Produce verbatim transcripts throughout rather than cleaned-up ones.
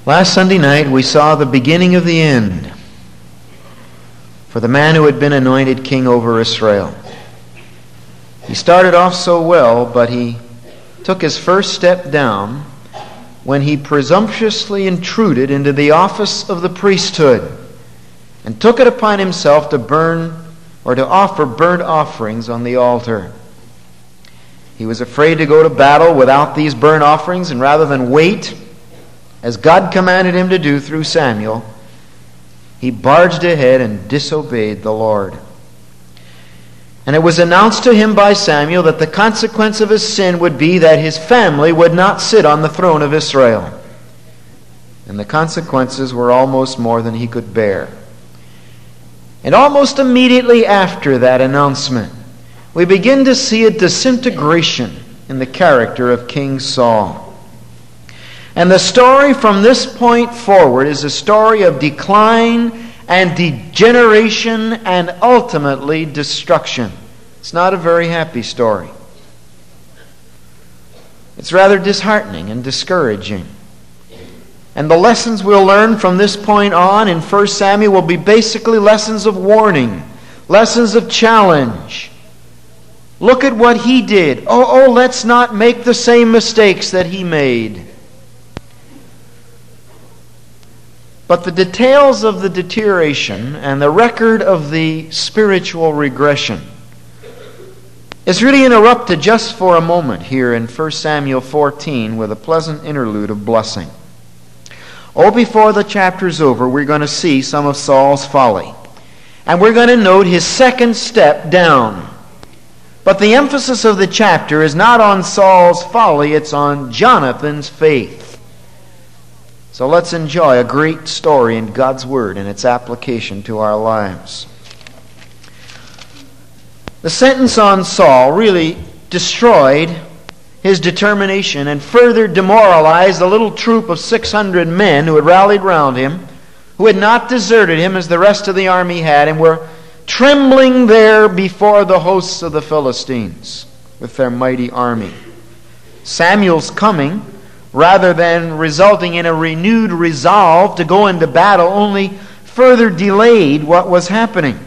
Last Sunday night we saw the beginning of the end for the man who had been anointed king over Israel. He started off so well, but he took his first step down when he presumptuously intruded into the office of the priesthood and took it upon himself to burn or to offer burnt offerings on the altar. He was afraid to go to battle without these burnt offerings, and rather than wait, as God commanded him to do through Samuel, he barged ahead and disobeyed the Lord. And it was announced to him by Samuel that the consequence of his sin would be that his family would not sit on the throne of Israel. And the consequences were almost more than he could bear. And almost immediately after that announcement, we begin to see a disintegration in the character of King Saul. And the story from this point forward is a story of decline and degeneration and ultimately destruction. It's not a very happy story. It's rather disheartening and discouraging. And the lessons we'll learn from this point on in First Samuel will be basically lessons of warning, lessons of challenge. Look at what he did. Oh, oh, let's not make the same mistakes that he made. But the details of the deterioration and the record of the spiritual regression is really interrupted just for a moment here in First Samuel fourteen with a pleasant interlude of blessing. Oh, before the chapter's over, we're going to see some of Saul's folly. And we're going to note his second step down. But the emphasis of the chapter is not on Saul's folly, it's on Jonathan's faith. So let's enjoy a great story in God's Word and its application to our lives. The sentence on Saul really destroyed his determination and further demoralized the little troop of six hundred men who had rallied round him, who had not deserted him as the rest of the army had, and were trembling there before the hosts of the Philistines with their mighty army. Samuel's coming, rather than resulting in a renewed resolve to go into battle, only further delayed what was happening.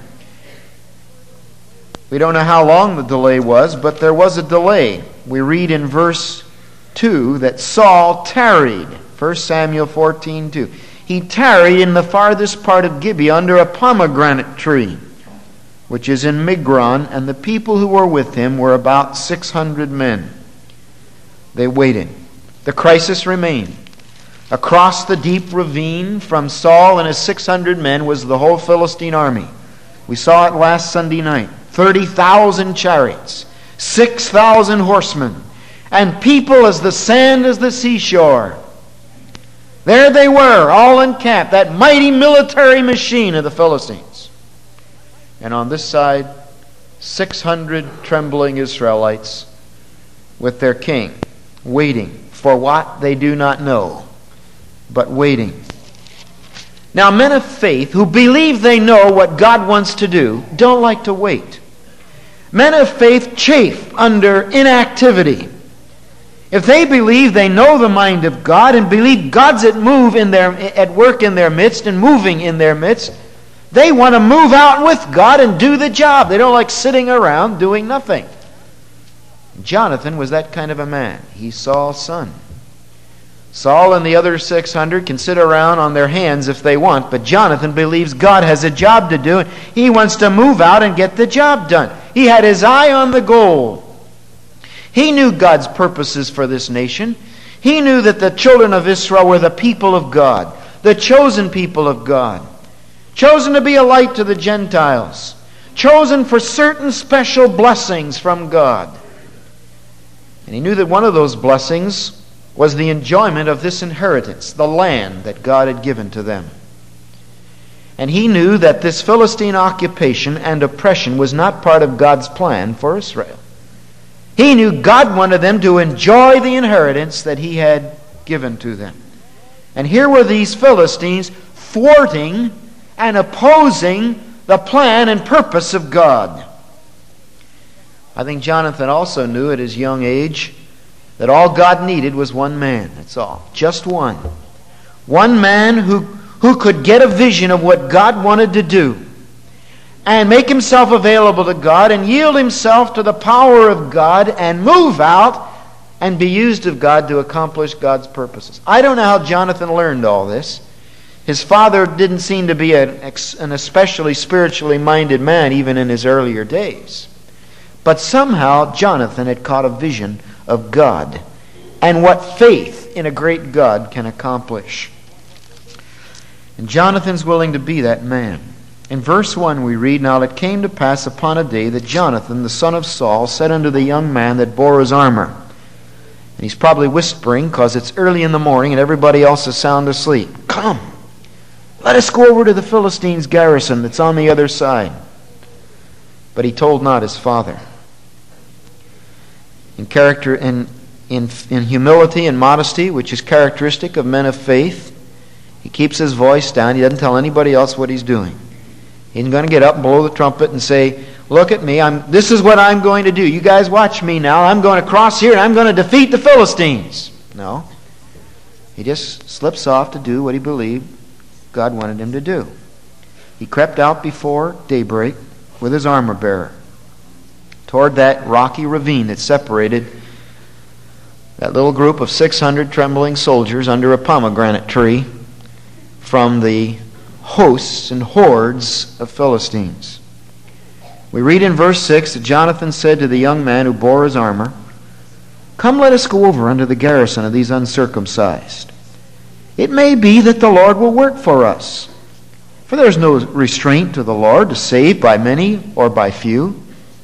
We don't know how long the delay was, but there was a delay. We read in verse two that Saul tarried. First Samuel fourteen two. He tarried in the farthest part of Gibeah under a pomegranate tree, which is in Migron, and the people who were with him were about six hundred men. They waited. The crisis remained. Across the deep ravine from Saul and his six hundred men was the whole Philistine army. We saw it last Sunday night. thirty thousand chariots, six thousand horsemen, and people as the sand as the seashore. There they were, all encamped, that mighty military machine of the Philistines. And on this side, six hundred trembling Israelites with their king, waiting for what they do not know, but waiting. Now, men of faith who believe they know what God wants to do don't like to wait. Men of faith chafe under inactivity. If they believe they know the mind of God and believe God's at move in their at work in their midst and moving in their midst, they want to move out with God and do the job. They don't like sitting around doing nothing. Jonathan was that kind of a man. He's Saul's son. Saul and the other six hundred can sit around on their hands if they want, but Jonathan believes God has a job to do, and he wants to move out and get the job done. He had his eye on the goal. He knew God's purposes for this nation. He knew that the children of Israel were the people of God, the chosen people of God, chosen to be a light to the Gentiles, chosen for certain special blessings from God. And he knew that one of those blessings was the enjoyment of this inheritance, the land that God had given to them. And he knew that this Philistine occupation and oppression was not part of God's plan for Israel. He knew God wanted them to enjoy the inheritance that he had given to them. And here were these Philistines thwarting and opposing the plan and purpose of God. I think Jonathan also knew at his young age that all God needed was one man. That's all. Just one. One man who, who could get a vision of what God wanted to do and make himself available to God and yield himself to the power of God and move out and be used of God to accomplish God's purposes. I don't know how Jonathan learned all this. His father didn't seem to be an, an especially spiritually minded man even in his earlier days. But somehow Jonathan had caught a vision of God and what faith in a great God can accomplish. And Jonathan's willing to be that man. In verse one we read, "Now it came to pass upon a day that Jonathan, the son of Saul, said unto the young man that bore his armor," and he's probably whispering because it's early in the morning and everybody else is sound asleep, "Come, let us go over to the Philistines' garrison that's on the other side." But he told not his father. In character, in, in, in humility and modesty, which is characteristic of men of faith, he keeps his voice down. He doesn't tell anybody else what he's doing. He's going to get up and blow the trumpet and say, "Look at me, I'm, this is what I'm going to do. You guys watch me now. I'm going to cross here and I'm going to defeat the Philistines." No. He just slips off to do what he believed God wanted him to do. He crept out before daybreak with his armor bearer toward that rocky ravine that separated that little group of six hundred trembling soldiers under a pomegranate tree from the hosts and hordes of Philistines. We read in verse six that Jonathan said to the young man who bore his armor, "Come, let us go over unto the garrison of these uncircumcised. It may be that the Lord will work for us. For there is no restraint to the Lord to save by many or by few."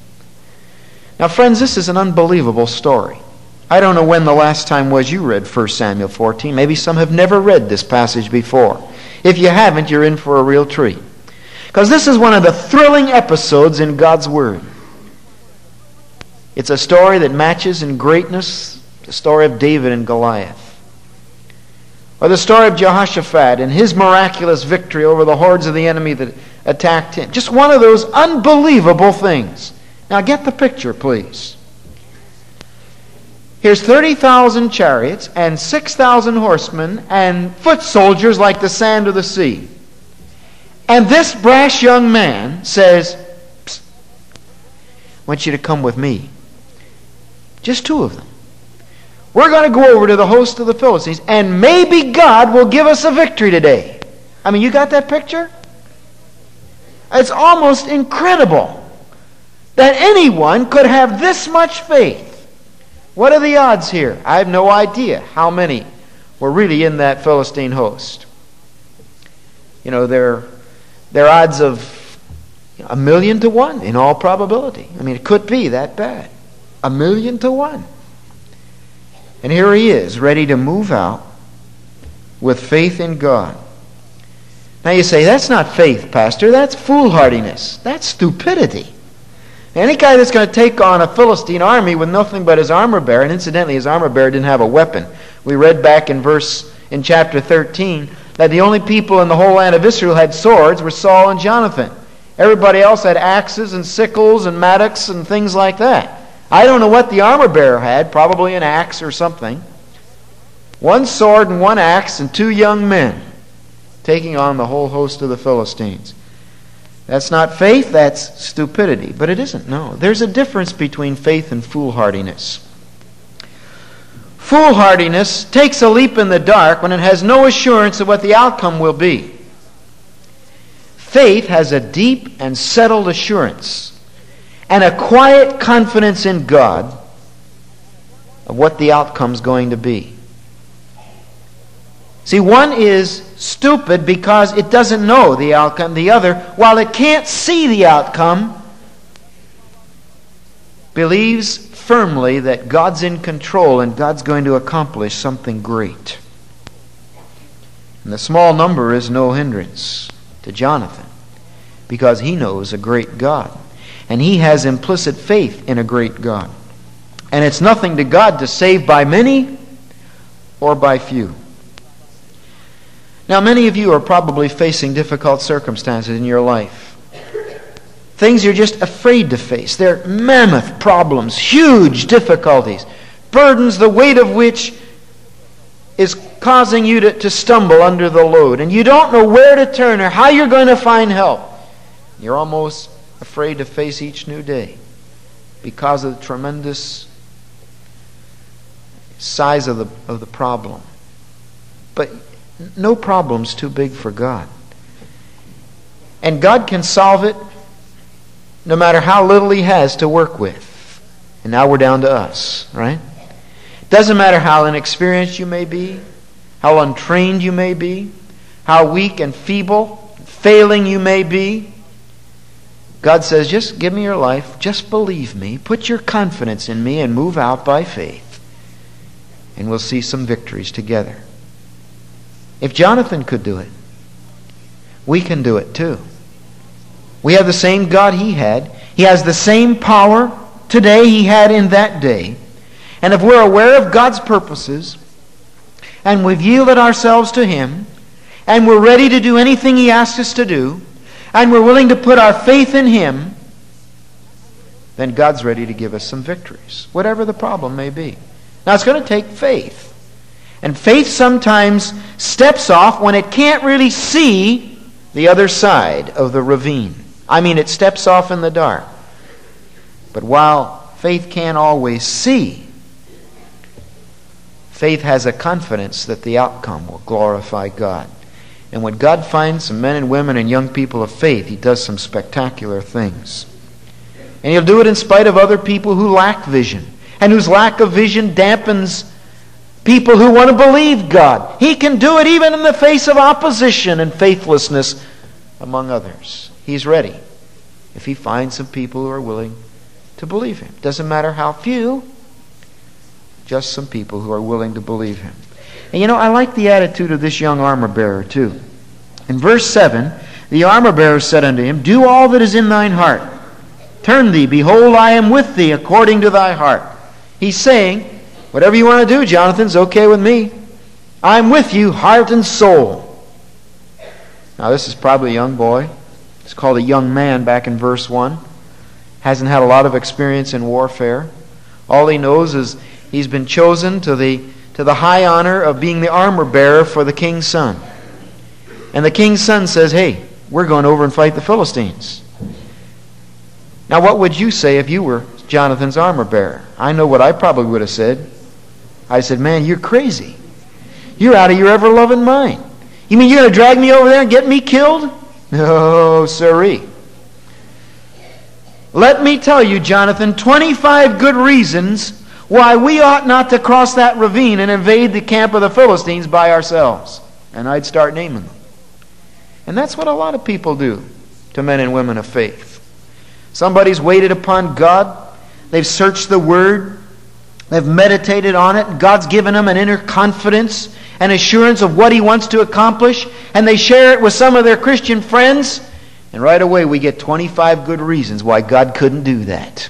Now, friends, this is an unbelievable story. I don't know when the last time was you read First Samuel fourteen. Maybe some have never read this passage before. If you haven't, you're in for a real treat. Because this is one of the thrilling episodes in God's Word. It's a story that matches in greatness the story of David and Goliath. Or the story of Jehoshaphat and his miraculous victory over the hordes of the enemy that attacked him. Just one of those unbelievable things. Now get the picture, please. Here's thirty thousand chariots and six thousand horsemen and foot soldiers like the sand of the sea. And this brash young man says, "Psst, I want you to come with me." Just two of them. "We're going to go over to the host of the Philistines, and maybe God will give us a victory today." I mean, you got that picture? It's almost incredible that anyone could have this much faith. What are the odds here? I have no idea how many were really in that Philistine host. You know, they're, they're odds of a million to one in all probability. I mean, it could be that bad. A million to one. And here he is, ready to move out with faith in God. Now you say, "That's not faith, Pastor. That's foolhardiness. That's stupidity." Any guy that's going to take on a Philistine army with nothing but his armor bearer, and incidentally his armor bearer didn't have a weapon. We read back in verse in chapter thirteen that the only people in the whole land of Israel who had swords were Saul and Jonathan. Everybody else had axes and sickles and mattocks and things like that. I don't know what the armor bearer had, probably an axe or something. One sword and one axe and two young men taking on the whole host of the Philistines. That's not faith, that's stupidity. But it isn't, no. There's a difference between faith and foolhardiness. Foolhardiness takes a leap in the dark when it has no assurance of what the outcome will be. Faith has a deep and settled assurance and a quiet confidence in God of what the outcome's going to be. See, one is stupid because it doesn't know the outcome. The other, while it can't see the outcome, believes firmly that God's in control and God's going to accomplish something great. And the small number is no hindrance to Jonathan because he knows a great God. And he has implicit faith in a great God. And it's nothing to God to save by many or by few. Now, many of you are probably facing difficult circumstances in your life. Things you're just afraid to face. They're mammoth problems, huge difficulties, burdens the weight of which is causing you to, to stumble under the load, and you don't know where to turn or how you're going to find help. You're almost afraid to face each new day because of the tremendous size of the, of the problem. But no problem's too big for God. And God can solve it no matter how little He has to work with. And now we're down to us, right? Doesn't matter how inexperienced you may be, how untrained you may be, how weak and feeble, failing you may be. God says, just give me your life, just believe me, put your confidence in me, and move out by faith. And we'll see some victories together. If Jonathan could do it, we can do it too. We have the same God he had. He has the same power today he had in that day. And if we're aware of God's purposes, and we've yielded ourselves to Him, and we're ready to do anything He asks us to do, and we're willing to put our faith in Him, then God's ready to give us some victories, whatever the problem may be. Now, it's going to take faith. And faith sometimes steps off when it can't really see the other side of the ravine. I mean, it steps off in the dark. But while faith can't always see, faith has a confidence that the outcome will glorify God. And when God finds some men and women and young people of faith, He does some spectacular things. And He'll do it in spite of other people who lack vision, and whose lack of vision dampens people who want to believe God. He can do it even in the face of opposition and faithlessness among others. He's ready if He finds some people who are willing to believe Him. Doesn't matter how few, just some people who are willing to believe Him. And you know, I like the attitude of this young armor-bearer too. In verse seven, the armor-bearer said unto him, Do all that is in thine heart. Turn thee, behold, I am with thee according to thy heart. He's saying, whatever you want to do, Jonathan's okay with me. I'm with you, heart and soul. Now this is probably a young boy. It's called a young man back in verse one. Hasn't had a lot of experience in warfare. All he knows is he's been chosen to the, to the high honor of being the armor bearer for the king's son. And the king's son says, hey, we're going over and fight the Philistines. Now what would you say if you were Jonathan's armor bearer? I know what I probably would have said. I said, man, you're crazy. You're out of your ever-loving mind. You mean you're going to drag me over there and get me killed? No, sirree. Let me tell you, Jonathan, twenty-five good reasons why we ought not to cross that ravine and invade the camp of the Philistines by ourselves. And I'd start naming them. And that's what a lot of people do to men and women of faith. Somebody's waited upon God. They've searched the Word. They've meditated on it. God's given them an inner confidence and assurance of what He wants to accomplish. And they share it with some of their Christian friends. And right away we get twenty-five good reasons why God couldn't do that.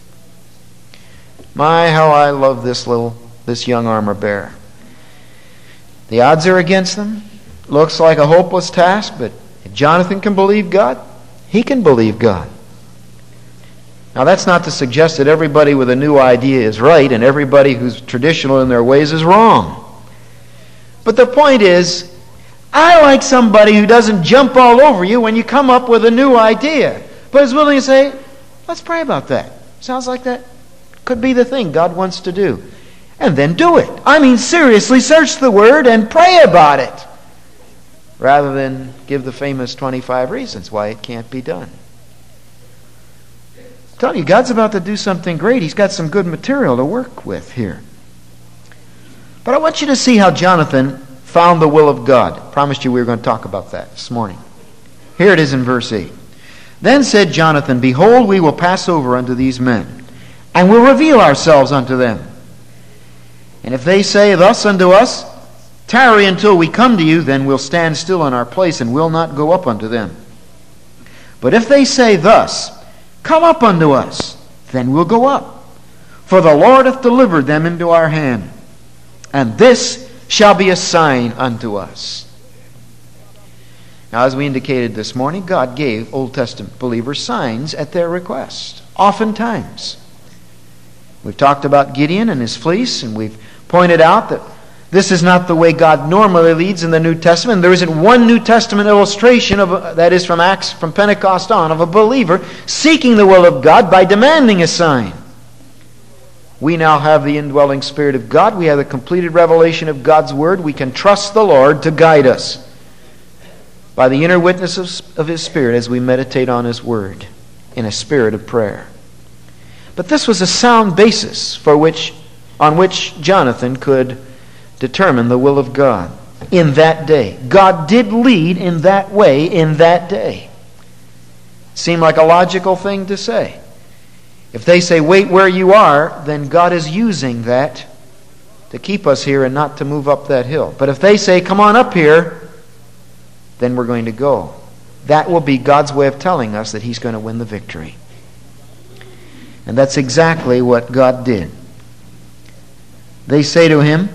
My, how I love this little, this young armor bearer. The odds are against them. Looks like a hopeless task, but if Jonathan can believe God, he can believe God. Now that's not to suggest that everybody with a new idea is right and everybody who's traditional in their ways is wrong. But the point is, I like somebody who doesn't jump all over you when you come up with a new idea, but is willing to say, let's pray about that. Sounds like that could be the thing God wants to do. And then do it. I mean, seriously, search the Word and pray about it, rather than give the famous twenty-five reasons why it can't be done. I'm telling you, God's about to do something great. He's got some good material to work with here. But I want you to see how Jonathan found the will of God. I promised you we were going to talk about that this morning. Here it is in verse eight. Then said Jonathan, Behold, we will pass over unto these men, and will reveal ourselves unto them. And if they say thus unto us, Tarry until we come to you, then we'll stand still in our place, and will not go up unto them. But if they say thus, Come up unto us, then we'll go up. For the Lord hath delivered them into our hand, and this shall be a sign unto us. Now, as we indicated this morning, God gave Old Testament believers signs at their request, oftentimes. We've talked about Gideon and his fleece, and we've pointed out that This is not the way God normally leads in the New Testament. There isn't one New Testament illustration of a, that is from Acts, from Pentecost on, of a believer seeking the will of God by demanding a sign. We now have the indwelling Spirit of God. We have the completed revelation of God's Word. We can trust the Lord to guide us by the inner witness of, of His Spirit as we meditate on His Word in a spirit of prayer. But this was a sound basis for which, on which Jonathan could determine the will of God in that day. God did lead in that way in that day. Seemed like a logical thing to say. If they say, wait where you are, then God is using that to keep us here and not to move up that hill. But if they say, come on up here, then we're going to go. That will be God's way of telling us that He's going to win the victory. And that's exactly what God did. They say to him,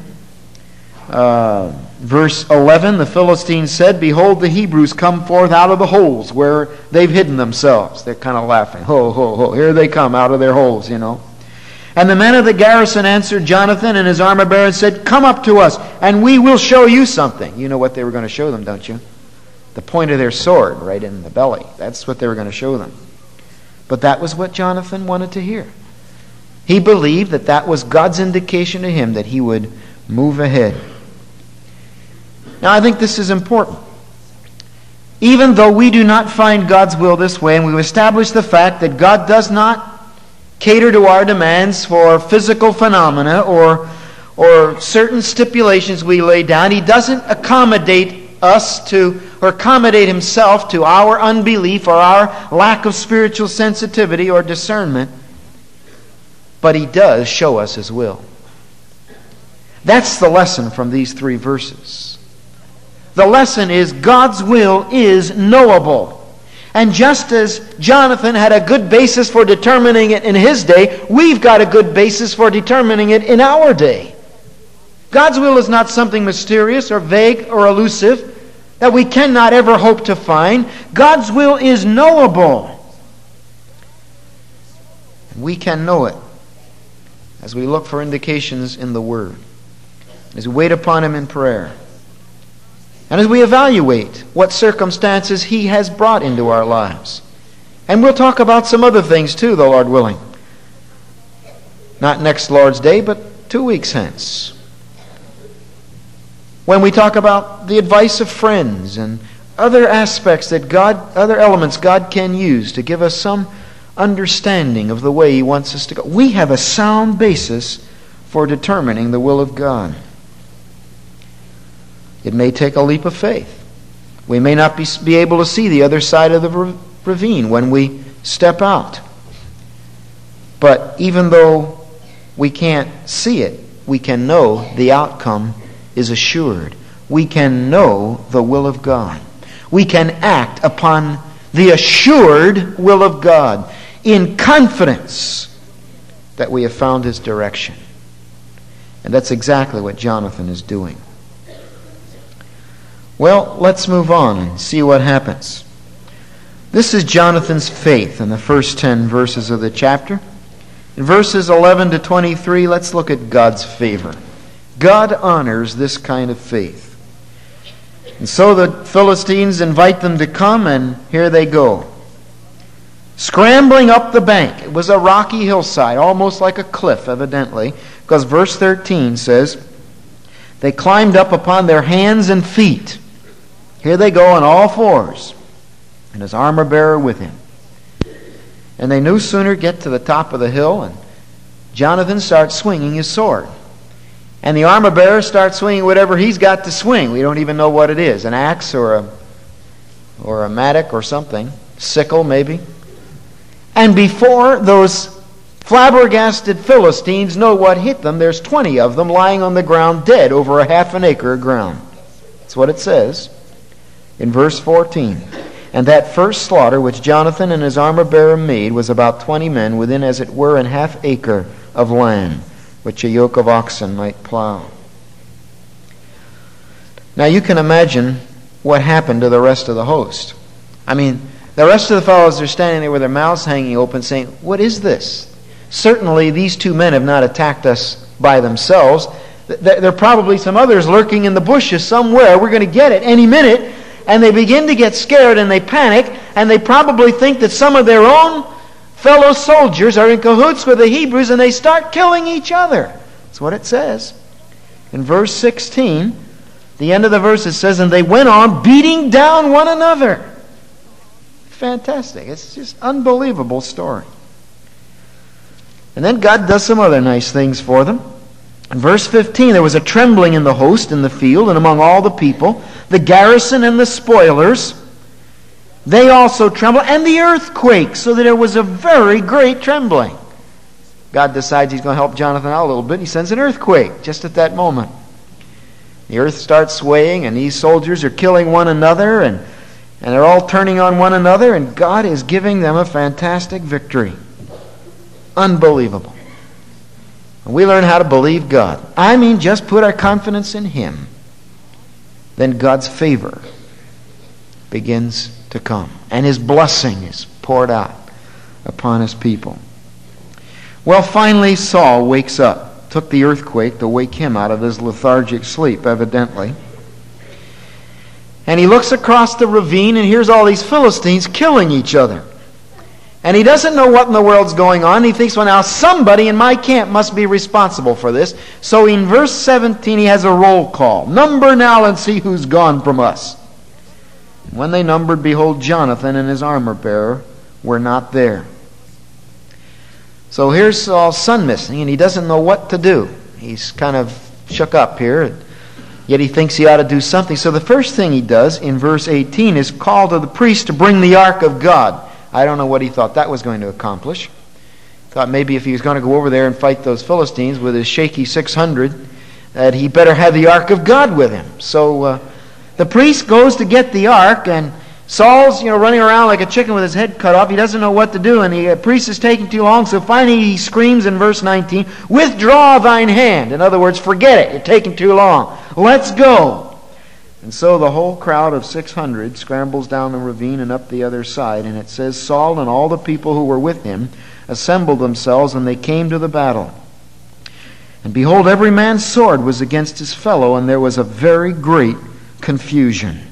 uh, verse eleven, the Philistines said, behold, the Hebrews come forth out of the holes where they've hidden themselves. They're kind of laughing. Ho, ho, ho. Here they come out of their holes, you know. And the men of the garrison answered Jonathan and his armor bearer and said, come up to us, and we will show you something. You know what they were going to show them, don't you? The point of their sword right in the belly. That's what they were going to show them. But that was what Jonathan wanted to hear. He believed that that was God's indication to him that he would move ahead. Now, I think this is important. Even though we do not find God's will this way, and we've established the fact that God does not cater to our demands for physical phenomena or, or certain stipulations we lay down, He doesn't accommodate us to, or accommodate Himself to our unbelief or our lack of spiritual sensitivity or discernment, but He does show us His will. That's the lesson from these three verses. The lesson is God's will is knowable. And just as Jonathan had a good basis for determining it in his day, we've got a good basis for determining it in our day. God's will is not something mysterious or vague or elusive that we cannot ever hope to find. God's will is knowable. And we can know it as we look for indications in the Word, as we wait upon Him in prayer, and as we evaluate what circumstances He has brought into our lives. And we'll talk about some other things too, the Lord willing. Not next Lord's Day, but two weeks hence. When we talk about the advice of friends and other aspects that God, other elements God can use to give us some understanding of the way He wants us to go. We have a sound basis for determining the will of God. It may take a leap of faith. We may not be, be able to see the other side of the ravine when we step out. But even though we can't see it, we can know the outcome is assured. We can know the will of God. We can act upon the assured will of God in confidence that we have found His direction. And that's exactly what Jonathan is doing. Well, let's move on and see what happens. This is Jonathan's faith in the first ten verses of the chapter. In verses eleven to twenty-three, let's look at God's favor. God honors this kind of faith. And so the Philistines invite them to come, and here they go. Scrambling up the bank. It was a rocky hillside, almost like a cliff, evidently, because verse thirteen says, they climbed up upon their hands and feet. Here they go on all fours, and his armor bearer with him. And they no sooner get to the top of the hill, and Jonathan starts swinging his sword. And the armor bearer starts swinging whatever he's got to swing. We don't even know what it is. An axe or a, or a mattock or something. Sickle, maybe. And before those flabbergasted Philistines know what hit them, there's twenty of them lying on the ground dead over a half an acre of ground. That's what it says in verse fourteen. And that first slaughter which Jonathan and his armor bearer made was about twenty men within, as it were, an half acre of land, which a yoke of oxen might plow. Now you can imagine what happened to the rest of the host. I mean, the rest of the fellows are standing there with their mouths hanging open saying, what is this? Certainly these two men have not attacked us by themselves. There are probably some others lurking in the bushes somewhere. We're going to get it any minute. And they begin to get scared and they panic, and they probably think that some of their own fellow soldiers are in cahoots with the Hebrews, and they start killing each other. That's what it says. In verse sixteen, the end of the verse, it says, and they went on beating down one another. Fantastic. It's just an unbelievable story. And then God does some other nice things for them. In verse fifteen, there was a trembling in the host in the field and among all the people, the garrison and the spoilers. They also trembled, and the earthquake, so that there was a very great trembling. God decides He's going to help Jonathan out a little bit. He sends an earthquake just at that moment. The earth starts swaying, and these soldiers are killing one another, and, and they're all turning on one another, and God is giving them a fantastic victory. Unbelievable. And we learn how to believe God. I mean, just put our confidence in Him. Then God's favor begins to come, and His blessing is poured out upon His people. Well, finally Saul wakes up. Took the earthquake to wake him out of his lethargic sleep, evidently. And he looks across the ravine and hears all these Philistines killing each other. And he doesn't know what in the world's going on. He thinks, well, now somebody in my camp must be responsible for this. So in verse seventeen, he has a roll call. Number now and see who's gone from us. And when they numbered, behold, Jonathan and his armor-bearer were not there. So here's Saul's son missing, and he doesn't know what to do. He's kind of shook up here, yet he thinks he ought to do something. So the first thing he does in verse eighteen is call to the priest to bring the ark of God. I don't know what he thought that was going to accomplish. Thought maybe if he was going to go over there and fight those Philistines with his shaky six hundred, that he better have the ark of God with him. So uh, the priest goes to get the ark, and Saul's, you know, running around like a chicken with his head cut off. He doesn't know what to do, and the priest is taking too long. So finally he screams in verse nineteen, withdraw thine hand. In other words, forget it. You're taking too long. Let's go. And so the whole crowd of six hundred scrambles down the ravine and up the other side. And it says, Saul and all the people who were with him assembled themselves, and they came to the battle. And behold, every man's sword was against his fellow, and there was a very great confusion.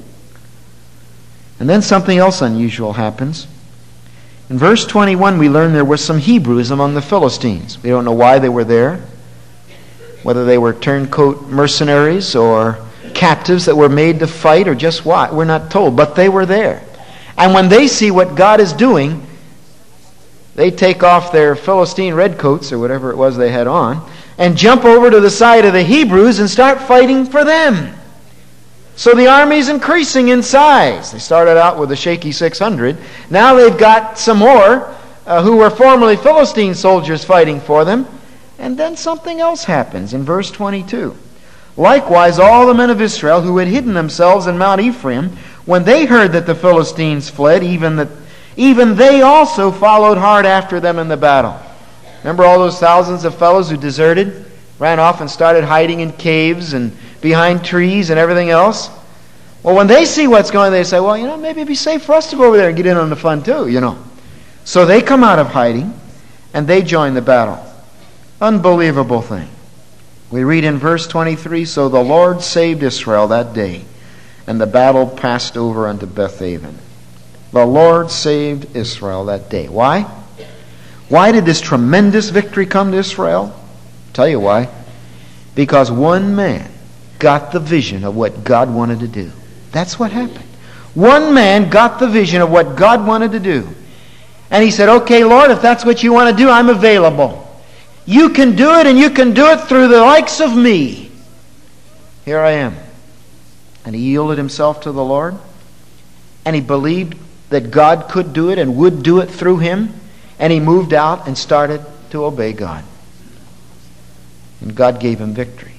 And then something else unusual happens. In verse twenty-one, we learn there were some Hebrews among the Philistines. We don't know why they were there, whether they were turncoat mercenaries or captives that were made to fight or just what. We're not told, but they were there. And when they see what God is doing, they take off their Philistine redcoats or whatever it was they had on and jump over to the side of the Hebrews and start fighting for them. So the army's increasing in size. They started out with a shaky six hundred. Now they've got some more uh, who were formerly Philistine soldiers fighting for them. And then something else happens in verse twenty-two. Likewise, all the men of Israel who had hidden themselves in Mount Ephraim, when they heard that the Philistines fled, even that, even they also followed hard after them in the battle. Remember all those thousands of fellows who deserted, ran off and started hiding in caves and behind trees and everything else? Well, when they see what's going on, they say, well, you know, maybe it'd be safe for us to go over there and get in on the fun too, you know. So they come out of hiding and they join the battle. Unbelievable thing. We read in verse twenty-three, so the Lord saved Israel that day, and the battle passed over unto Bethaven. The Lord saved Israel that day. Why? Why did this tremendous victory come to Israel? I'll tell you why. Because one man got the vision of what God wanted to do. That's what happened. One man got the vision of what God wanted to do. And he said, okay, Lord, if that's what you want to do, I'm available. You can do it, and you can do it through the likes of me. Here I am. And he yielded himself to the Lord. And he believed that God could do it and would do it through him. And he moved out and started to obey God. And God gave him victory.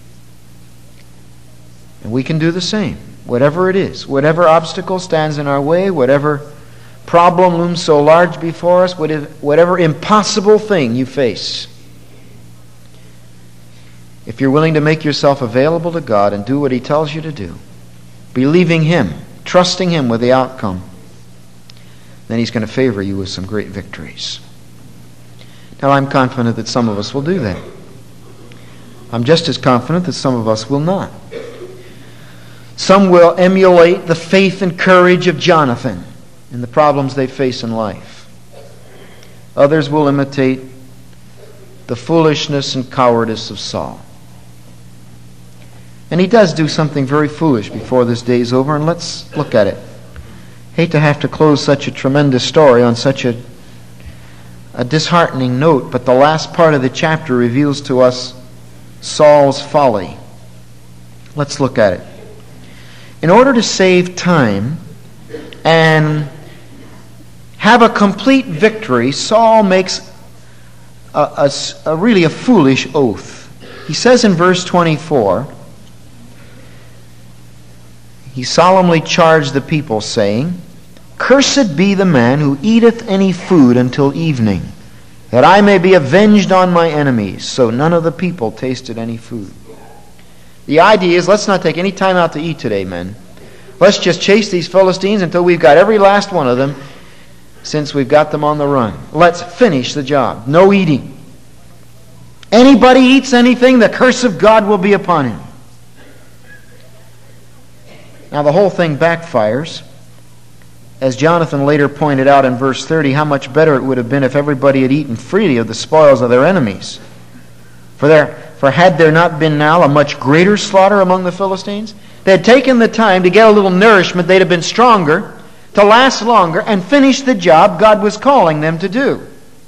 And we can do the same. Whatever it is, whatever obstacle stands in our way, whatever problem looms so large before us, whatever impossible thing you face, if you're willing to make yourself available to God and do what he tells you to do, believing him, trusting him with the outcome, then he's going to favor you with some great victories. Now, I'm confident that some of us will do that. I'm just as confident that some of us will not. Some will emulate the faith and courage of Jonathan in the problems they face in life. Others will imitate the foolishness and cowardice of Saul. And he does do something very foolish before this day is over, and let's look at it. Hate to have to close such a tremendous story on such a, a disheartening note, but the last part of the chapter reveals to us Saul's folly. Let's look at it. In order to save time and have a complete victory, Saul makes a, a, a really a foolish oath. He says in verse twenty-four, he solemnly charged the people, saying, "Cursed be the man who eateth any food until evening, that I may be avenged on my enemies." So none of the people tasted any food. The idea is, let's not take any time out to eat today, men. Let's just chase these Philistines until we've got every last one of them, since we've got them on the run. Let's finish the job. No eating. Anybody eats anything, the curse of God will be upon him. Now the whole thing backfires. As Jonathan later pointed out in verse thirty, how much better it would have been if everybody had eaten freely of the spoils of their enemies. For there, for had there not been now a much greater slaughter among the Philistines? They had taken the time to get a little nourishment, they'd have been stronger, to last longer, and finish the job God was calling them to do.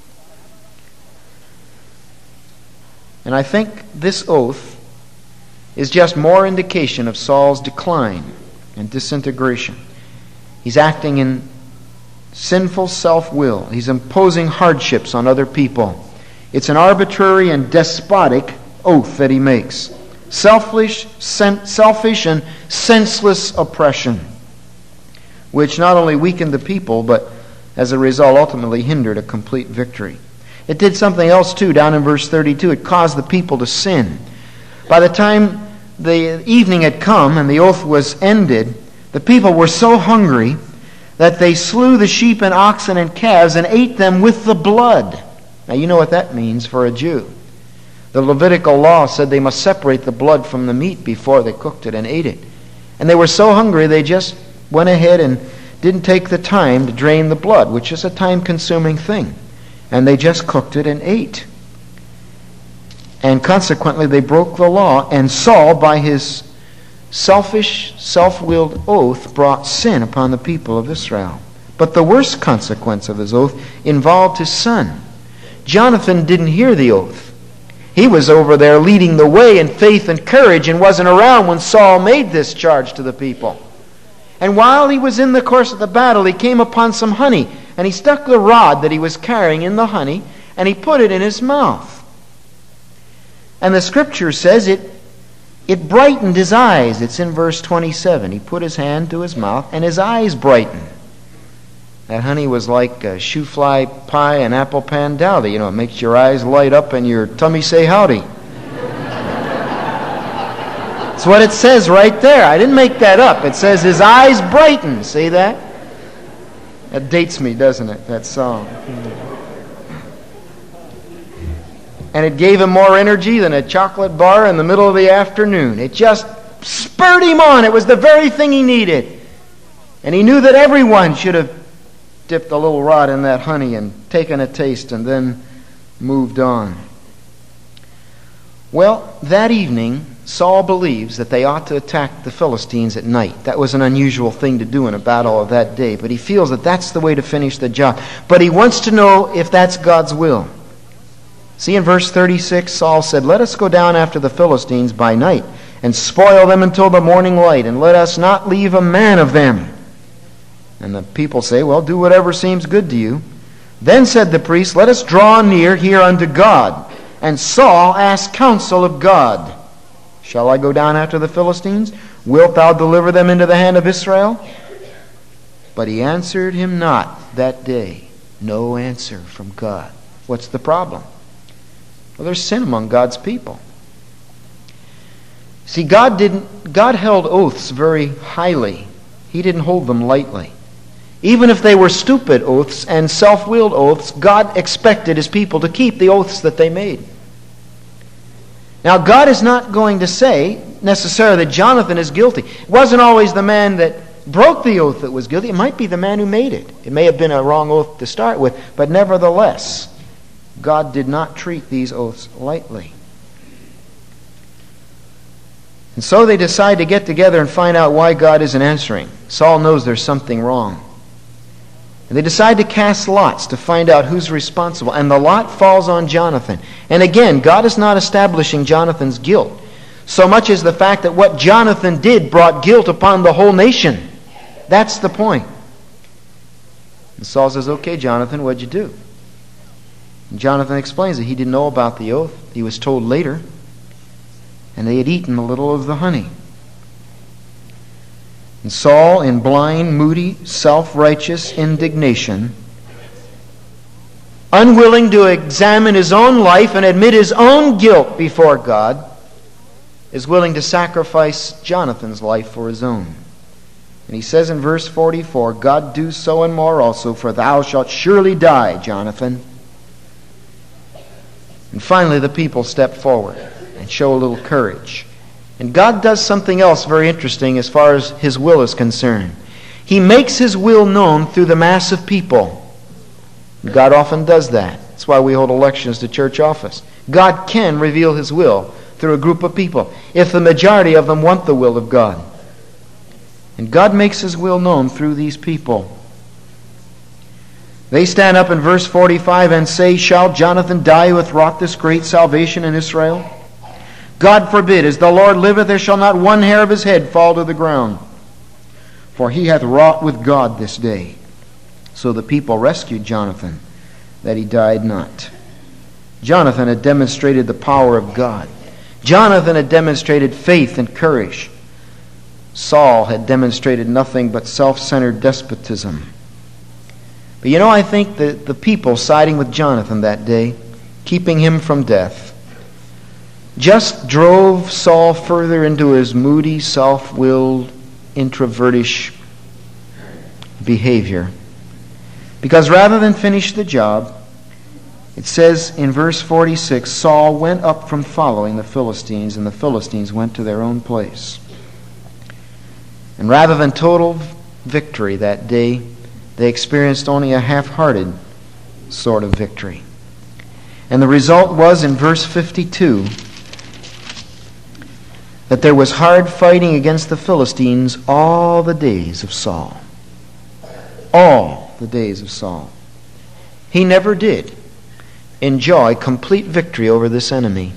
And I think this oath is just more indication of Saul's decline and disintegration. He's acting in sinful self-will. He's imposing hardships on other people. It's an arbitrary and despotic oath that he makes. Selfish, sen- selfish and senseless oppression, which not only weakened the people, but as a result ultimately hindered a complete victory. It did something else too, down in verse thirty-two. It caused the people to sin. By the time the evening had come and the oath was ended, the people were so hungry that they slew the sheep and oxen and calves and ate them with the blood. Now you know what that means for a Jew. The Levitical law said they must separate the blood from the meat before they cooked it and ate it. And they were so hungry they just went ahead and didn't take the time to drain the blood, which is a time-consuming thing. And they just cooked it and ate. And consequently they broke the law, and Saul, by his selfish, self-willed oath, brought sin upon the people of Israel. But the worst consequence of his oath involved his son. Jonathan didn't hear the oath. He was over there leading the way in faith and courage and wasn't around when Saul made this charge to the people. And while he was in the course of the battle, he came upon some honey, and he stuck the rod that he was carrying in the honey, and he put it in his mouth. And the scripture says it, it brightened his eyes. It's in verse twenty-seven. He put his hand to his mouth, and his eyes brightened. That honey was like a shoe fly pie and apple pan dowdy. You know, it makes your eyes light up and your tummy say howdy. That's what it says right there. I didn't make that up. It says his eyes brightened. See that? That dates me, doesn't it, that song? And it gave him more energy than a chocolate bar in the middle of the afternoon. It just spurred him on. It was the very thing he needed. And he knew that everyone should have dipped a little rod in that honey and taken a taste and then moved on. Well, that evening, Saul believes that they ought to attack the Philistines at night. That was an unusual thing to do in a battle of that day, but he feels that that's the way to finish the job. But he wants to know if that's God's will. See, in verse thirty-six, Saul said, "Let us go down after the Philistines by night and spoil them until the morning light, and let us not leave a man of them." And the people say, "Well, do whatever seems good to you." Then said the priest, "Let us draw near here unto God." And Saul asked counsel of God. "Shall I go down after the Philistines? Wilt thou deliver them into the hand of Israel?" But he answered him not that day. No answer from God. What's the problem? Well, there's sin among God's people. See, God didn't. God held oaths very highly. He didn't hold them lightly. Even if they were stupid oaths and self-willed oaths, God expected his people to keep the oaths that they made. Now, God is not going to say necessarily that Jonathan is guilty. It wasn't always the man that broke the oath that was guilty. It might be the man who made it. It may have been a wrong oath to start with, but nevertheless, God did not treat these oaths lightly. And so they decide to get together and find out why God isn't answering. Saul knows there's something wrong. And they decide to cast lots to find out who's responsible. And the lot falls on Jonathan. And again, God is not establishing Jonathan's guilt, so much as the fact that what Jonathan did brought guilt upon the whole nation. That's the point. And Saul says, okay, Jonathan, what'd you do? And Jonathan explains that he didn't know about the oath. He was told later. And they had eaten a little of the honey. And Saul, in blind, moody, self-righteous indignation, unwilling to examine his own life and admit his own guilt before God, is willing to sacrifice Jonathan's life for his own. And he says in verse forty-four, God do so and more also, for thou shalt surely die, Jonathan. And finally the people step forward and show a little courage. And God does something else very interesting as far as His will is concerned. He makes His will known through the mass of people. God often does that. That's why we hold elections to church office. God can reveal His will through a group of people if the majority of them want the will of God. And God makes His will known through these people. They stand up in verse forty-five and say, shall Jonathan die who hath wrought this great salvation in Israel? God forbid, as the Lord liveth, there shall not one hair of his head fall to the ground. For he hath wrought with God this day. So the people rescued Jonathan, that he died not. Jonathan had demonstrated the power of God. Jonathan had demonstrated faith and courage. Saul had demonstrated nothing but self-centered despotism. But you know, I think that the people siding with Jonathan that day, keeping him from death, just drove Saul further into his moody, self-willed, introvertish behavior. Because rather than finish the job, it says in verse forty-six, Saul went up from following the Philistines, and the Philistines went to their own place. And rather than total victory that day, they experienced only a half-hearted sort of victory. And the result was in verse fifty-two, that there was hard fighting against the Philistines all the days of Saul. All the days of Saul. He never did enjoy complete victory over this enemy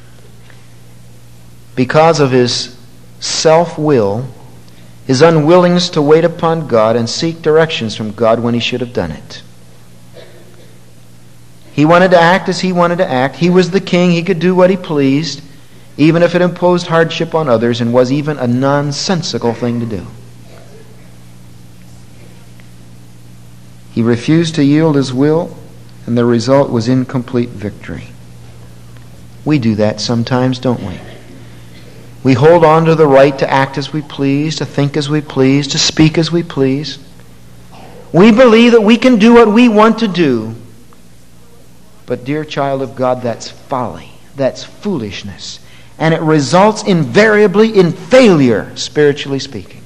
because of his self-will, his unwillingness to wait upon God and seek directions from God when he should have done it. He wanted to act as he wanted to act. He was the king. He could do what he pleased, even if it imposed hardship on others and was even a nonsensical thing to do. He refused to yield his will, and the result was incomplete victory. We do that sometimes, don't we? We hold on to the right to act as we please, to think as we please, to speak as we please. We believe that we can do what we want to do. But dear child of God, that's folly. That's foolishness. And it results invariably in failure, spiritually speaking.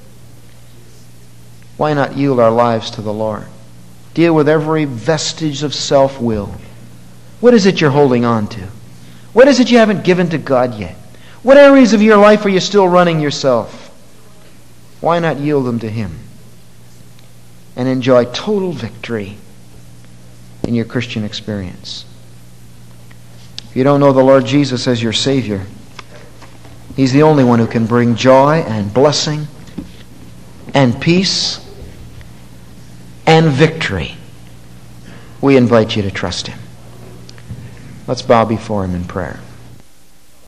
Why not yield our lives to the Lord? Deal with every vestige of self-will. What is it you're holding on to? What is it you haven't given to God yet? What areas of your life are you still running yourself? Why not yield them to Him and enjoy total victory in your Christian experience? If you don't know the Lord Jesus as your Savior, He's the only one who can bring joy and blessing and peace and victory. We invite you to trust Him. Let's bow before Him in prayer.